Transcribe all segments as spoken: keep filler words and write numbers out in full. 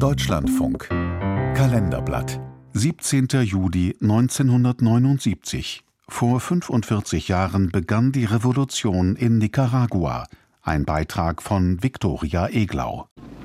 Deutschlandfunk Kalenderblatt siebzehnter Juli neunzehnhundertneunundsiebzig. Vor fünfundvierzig Jahren begann die Revolution in Nicaragua. Ein Beitrag von Viktoria Eglau.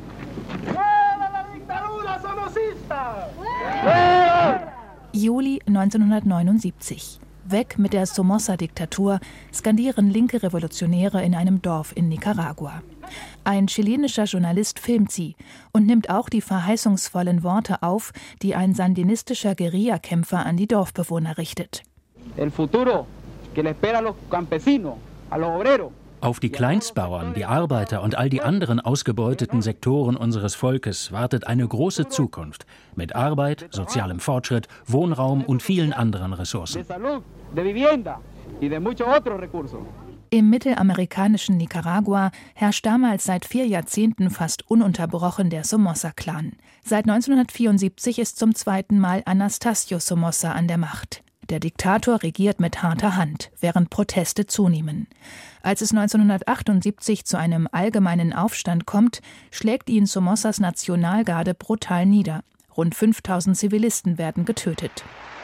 Juli neunzehnhundertneunundsiebzig. Weg mit der Somoza-Diktatur, skandieren linke Revolutionäre in einem Dorf in Nicaragua. Ein chilenischer Journalist filmt sie und nimmt auch die verheißungsvollen Worte auf, die ein sandinistischer Guerillakämpfer an die Dorfbewohner richtet. El futuro que le espera a los campesinos, a los obreros. Auf die Kleinstbauern, die Arbeiter und all die anderen ausgebeuteten Sektoren unseres Volkes wartet eine große Zukunft mit Arbeit, sozialem Fortschritt, Wohnraum und vielen anderen Ressourcen. Im mittelamerikanischen Nicaragua herrscht damals seit vier Jahrzehnten fast ununterbrochen der Somoza-Clan. Seit neunzehnhundertvierundsiebzig ist zum zweiten Mal Anastasio Somoza an der Macht. Der Diktator regiert mit harter Hand, während Proteste zunehmen. Als es neunzehnhundertachtundsiebzig zu einem allgemeinen Aufstand kommt, schlägt ihn Somozas Nationalgarde brutal nieder. Rund fünftausend Zivilisten werden getötet.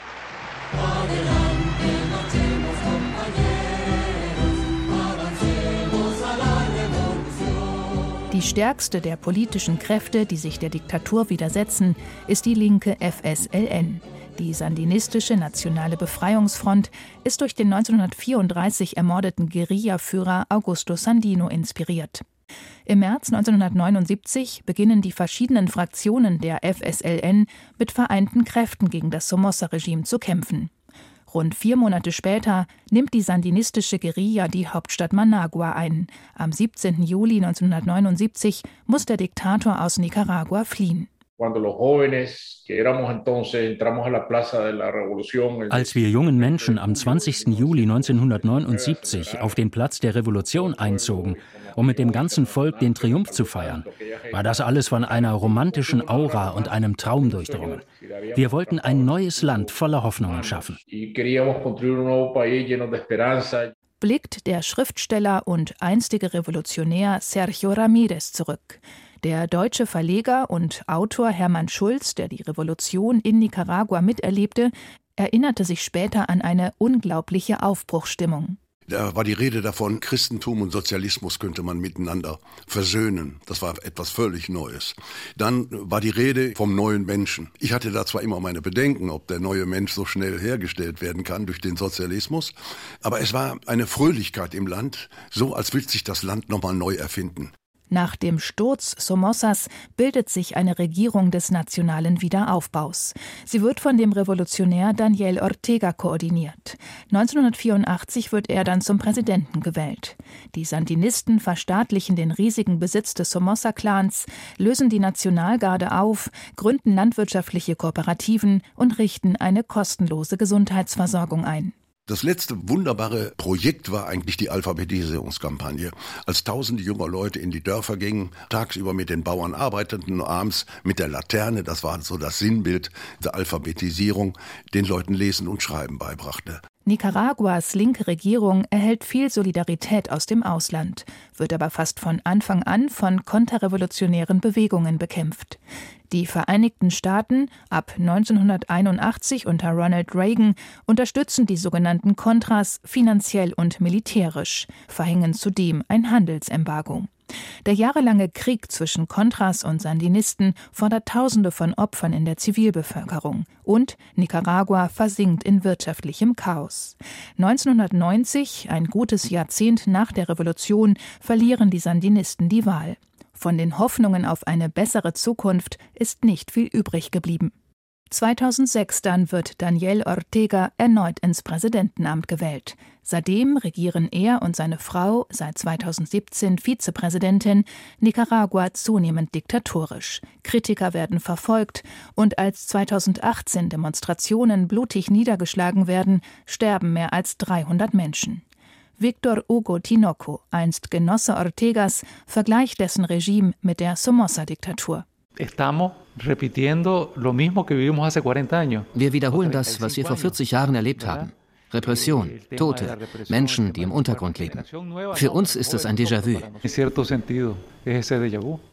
Die stärkste der politischen Kräfte, die sich der Diktatur widersetzen, ist die linke F S L N. Die sandinistische Nationale Befreiungsfront ist durch den neunzehnhundertvierunddreißig ermordeten Guerillaführer Augusto Sandino inspiriert. Im März neunzehnhundertneunundsiebzig beginnen die verschiedenen Fraktionen der F S L N mit vereinten Kräften gegen das Somoza-Regime zu kämpfen. Rund vier Monate später nimmt die sandinistische Guerilla die Hauptstadt Managua ein. Am siebzehnten Juli neunzehnhundertneunundsiebzig muss der Diktator aus Nicaragua fliehen. Als wir jungen Menschen am zwanzigsten Juli neunzehnhundertneunundsiebzig auf den Platz der Revolution einzogen, um mit dem ganzen Volk den Triumph zu feiern, war das alles von einer romantischen Aura und einem Traum durchdrungen. Wir wollten ein neues Land voller Hoffnungen schaffen. Blickt der Schriftsteller und einstige Revolutionär Sergio Ramírez zurück. Der deutsche Verleger und Autor Hermann Schulz, der die Revolution in Nicaragua miterlebte, erinnerte sich später an eine unglaubliche Aufbruchsstimmung. Da war die Rede davon, Christentum und Sozialismus könnte man miteinander versöhnen. Das war etwas völlig Neues. Dann war die Rede vom neuen Menschen. Ich hatte da zwar immer meine Bedenken, ob der neue Mensch so schnell hergestellt werden kann durch den Sozialismus, aber es war eine Fröhlichkeit im Land, so als will sich das Land nochmal neu erfinden. Nach dem Sturz Somozas bildet sich eine Regierung des nationalen Wiederaufbaus. Sie wird von dem Revolutionär Daniel Ortega koordiniert. neunzehnhundertvierundachtzig wird er dann zum Präsidenten gewählt. Die Sandinisten verstaatlichen den riesigen Besitz des Somoza-Clans, lösen die Nationalgarde auf, gründen landwirtschaftliche Kooperativen und richten eine kostenlose Gesundheitsversorgung ein. Das letzte wunderbare Projekt war eigentlich die Alphabetisierungskampagne. Als tausende junger Leute in die Dörfer gingen, tagsüber mit den Bauern arbeiteten und abends mit der Laterne, das war so das Sinnbild der Alphabetisierung, den Leuten Lesen und Schreiben beibrachte. Nicaraguas linke Regierung erhält viel Solidarität aus dem Ausland, wird aber fast von Anfang an von konterrevolutionären Bewegungen bekämpft. Die Vereinigten Staaten, ab neunzehnhunderteinundachtzig unter Ronald Reagan, unterstützen die sogenannten Contras finanziell und militärisch, verhängen zudem ein Handelsembargo. Der jahrelange Krieg zwischen Contras und Sandinisten fordert Tausende von Opfern in der Zivilbevölkerung und Nicaragua versinkt in wirtschaftlichem Chaos. neunzehnhundertneunzig, ein gutes Jahrzehnt nach der Revolution, verlieren die Sandinisten die Wahl. Von den Hoffnungen auf eine bessere Zukunft ist nicht viel übrig geblieben. zweitausendsechs dann wird Daniel Ortega erneut ins Präsidentenamt gewählt. Seitdem regieren er und seine Frau, seit zweitausendsiebzehn Vizepräsidentin, Nicaragua zunehmend diktatorisch. Kritiker werden verfolgt und als zweitausendachtzehn Demonstrationen blutig niedergeschlagen werden, sterben mehr als dreihundert Menschen. Víctor Hugo Tinoco, einst Genosse Ortegas, vergleicht dessen Regime mit der Somoza-Diktatur. Wir wiederholen das, was wir vor vierzig Jahren erlebt haben. Repression, Tote, Menschen, die im Untergrund leben. Für uns ist es ein Déjà-vu.